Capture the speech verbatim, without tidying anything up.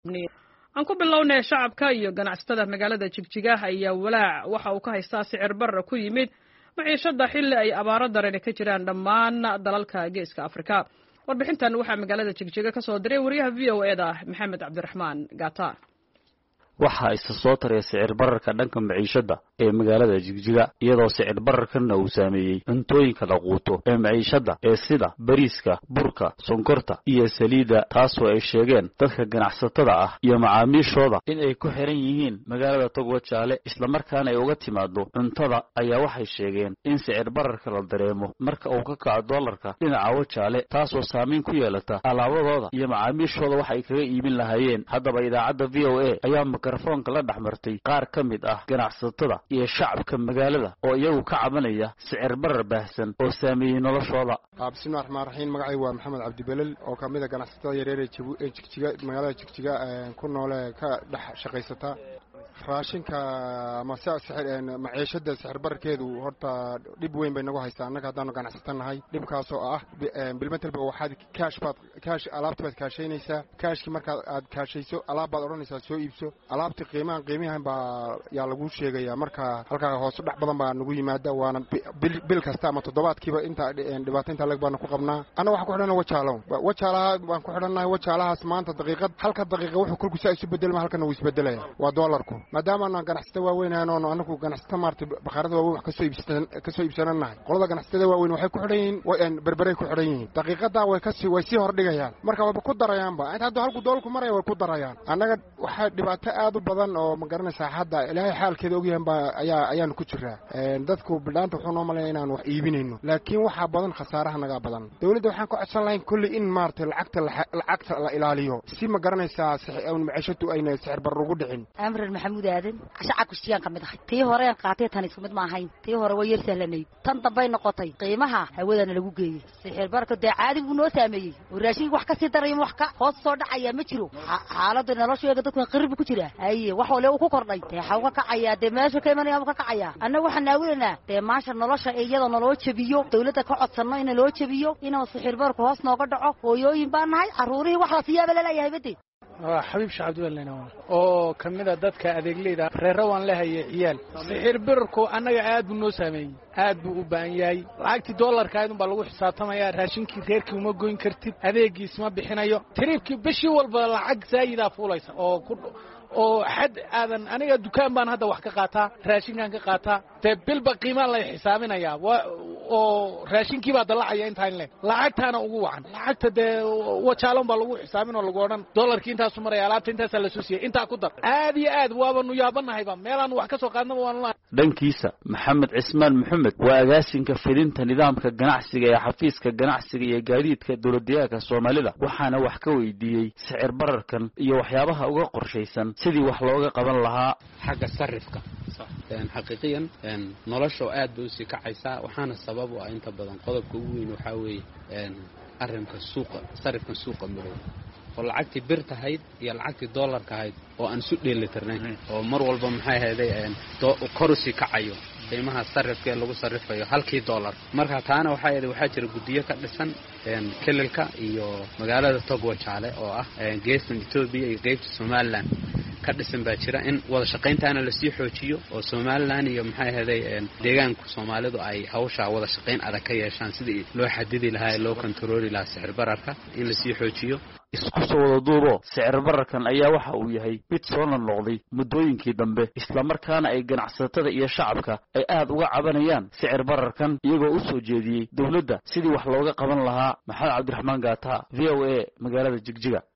aan ku bilownay shacabka iyo ganacsatada magaalada Jigjiga ayaa walaac waxa uu ka haystaa sicir barar ku yimid maciishada xilli ay abaaro daran ka jiraan dhammaan dalalka Geeska Afrika. Warbixintan waxaa magaalada Jigjiga ka soo diray wariyaha V O A da Maxamed Cabdiraxmaan Gata. waxa isa soo taray sicir bararka dhanka maciishada ee magaalada Jigjiga iyadoo sicir bararkana uu saameeyay cuntooyinka la quuto ee maciishada ee sida bariiska, burka, sonkorta iyo saliida, taasoo ay sheegeen dadka ganacsatada ah iyo macaamiishooda in ay ku xiran yihiin magaalada Togwajaale isla markaana ay uga timaado cuntada. ayaa waxay sheegeen in sicir bararka la dareemo marka uu ka kaco dollarka dhinaca Wajaale, taasoo saameyn ku yeelata alaabadooda iyo macaamiishooda waxa ay kaga iibin lahaayeen. haddaba idaacadda V O A ayaa mikrofoonka la dhaxmartay qaar ka mid ah ganacsatada iyo shacabka magaalada oo iyagu ka cabanaya sicir barar baahsan oo saameeyay noloshooda. bismillaahir rahmaanir rahiim. magacaygu waa Maxamed Cabdi Belal oo ka mid ah ganacsatada yaryar ee Jigjiga magaalada Jigjiga ku nool ee ka dhex shaqaysata raashinka ama sicir maciishada sicir bararkeedu horta dib weyn bay nagu haystaa annaga haddaanu ganacsatanahay. dhibkaas oo ah bilmetalba waxaad cash baad cash alaabta baad kaashaynaysaa, cashki marka aad kaashayso alaab baad oranaysaa soo iibso, alaabta qiimahan qiimahan baa yaa lagu sheegaya. marka halka hoos dhac badan baa nagu yimaada, waana bil kasta ama toddobaadkiiba inta dhibaato inta lag baan ku qabnaa. annaga waxaan ku xidhanaa Wajaalo wajaalaha baan ku xidhannahay. wajaalahaas maanta daqiiqad halka daqiiqa wuxuu kulku saa isu bedelma halkana wuu isbedelaya waa dollarku. maadaama aan ganacsatada waaweyn aanu anagu ganacsatada maartay bakhaarada waaweyn wax ka soo iibsan ka soo iibsananahay, qolada ganacsatada waaweyn waxay ku xidhan yihiin berberay ku xidhan yihiin. daqiiqada way ka sii way sii hor dhigayaan, marka way ku darayaanba inta hadda halku doolku maray way ku darayaan. annaga waxa dhibaato aad u badan oo ma garanaysaa hadda ilaahay xaalkeeda og yahay baa ayaa ayaan ku jiraa. dadku bilaanta wuxuu noo maleeyaa inaan wax iibinayno, laakiin waxa badan khasaaraha naga badan. dawladda waxaan ku codsan lahayn kulli in maartay lacagta lacagta la ilaaliyo si ma garanaysaa maciishadu ayna sicir bar ugu dhicin. amran maxamuud aadan shacabku shiyaan kamid ah. tii hore aan qaatay tan isku mid ma ahayn, tii hore way yar sahlanay, tan dambay noqotay qiimaha hawadana lagu geeyay. sicir bararka daa caadi uu noo saameeyay, raashin wax ka sii daray wax ka hoos soo dhacaya ma jiro. xaaladda nolosheeda dadku qirib ku jira ay wax wale uu ku kordhay taa xaw ka kacaya de meesha ka imanaya ka kacaya. annagu waxaan naawilanaa de maasha nolosha iyada noloo jabiyo, dawladda ka codsano in loo jabiyo inuu sicir bararku hoos nooga dhaco. hooyooyin baan nahay, caruurihii wax la siyaaba leeyahay badi. waa xabiib shacabdiwelna oo kamida dadka adeegleyda reero waan leeyahay ciyaal. sicir bararku annaga aad buu noo saameeyay, aad buu u baahan yahay. lacagtii dollarka aydan baa lagu xisaabtamaya, raashinkii reerkii uma goyn kartid, adeegiis ma bixinayo. tiriibkii bishii walba lacag zaayida fuulaysa oo ku oo xad aadan aniga dukaan baan hadda wax ka qaataa, raashinkan ka qaataa, te bilba qiimo la xisaabinaya oo raashinkii baa dalacaya inta in le lacagtaana ugu wacan. lacagta de Wajaalo baa lagu xisaabin oo lagu oran dollarkii intaas maray alaabta intaas la soo siiyay inta ku dar. aad iyo aad waaba nu yaabanahay ba meelaan wax ka soo qaadnaba waan la. dhankiisa Maxamed Cismaan Maxamed waa agaasinka fidinta nidaamka ganacsiga ee xafiiska ganacsiga iyo gaadiidka dawladda Soomaalida, waxaana wax ka weydiiyay sicir bararkan iyo waxyaabaha uga qorshaysan sidii wax looga qaban lahaa xagga sarifka. een xaqiiqiyan een nolosha aad bay u sii kacaysaa, waxaana sabab u ah inta badan qodobka ugu weyn waxa weeye een arrinka suuqa sarifka suuqa madow oo lacagtii bir tahayd iyo lacagtii dollarka ahayd oo aan isu dheelitirnayn oo mar walba maxay ahayd een kor u sii kacayo qiimaha sarifka lagu sarifayo halkii dollar. marka taana waxa ay waxa jira gudiyo ka dhisan een kelilka iyo magaalada Togwajaale oo ah geeska Itoobiya iyo qaybta Somaliland ka dhisan baa jira in wada shaqayntaana la sii xoojiyo oo Somaliland iyo maxay ahaday deegaanka Soomaalidu ay hawsha wada shaqayn adag ka yeeshaan sidii loo xadidi lahaa loo kontrooli lahaa sicir bararka in la sii xoojiyo. isku soo wada duubo sicir bararkan ayaa waxa uu yahay mid soo noqday muddooyinkii dambe, isla markaana ay ganacsatada iyo shacabka ay aad uga cabanayaan sicir bararkan iyagoo u soo jeediyay dawladda sidii wax looga qaban lahaa. Maxamed Cabdiraxmaan Gata, V O A, magaalada Jigjiga.